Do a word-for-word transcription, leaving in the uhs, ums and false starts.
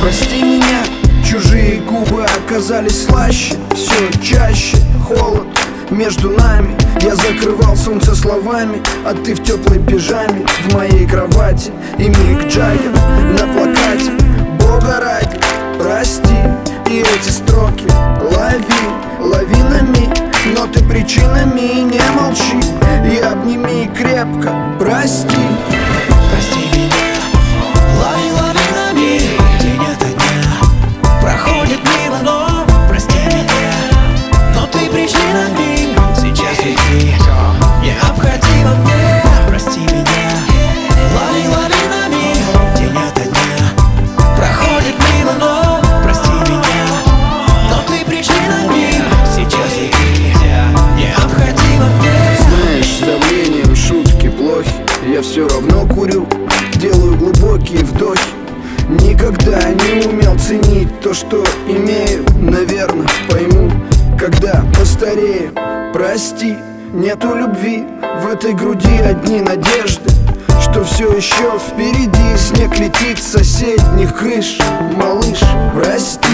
Прости меня, чужие губы оказались слаще. Все чаще холод между нами. Я закрывал солнце словами, а ты в теплой пижаме в моей кровати. И Мик Джаггер на плакате. Бога ради, прости. И эти строки лови, лови на миг. Но ты причинами не молчи. И обними крепко, прости. Прости меня, лови, лови на миг. День ото дня проходит мимо, но прости меня. Но ты причинами сейчас ведь необходимо мне. Прости меня, лови, лови на миг. День ото дня проходит мимо, но прости меня. Но ты причинами сейчас ведь необходимо мне. Знаешь, с давлением шутки плохи. Я все равно курю, делаю глубокие вдохи. Никогда не умел ценить то, что имею. Наверное, пойму, когда постарею. Прости, нету любви, в этой груди одни надежды, что все еще впереди. Снег летит с соседних крыш. Малыш, прости.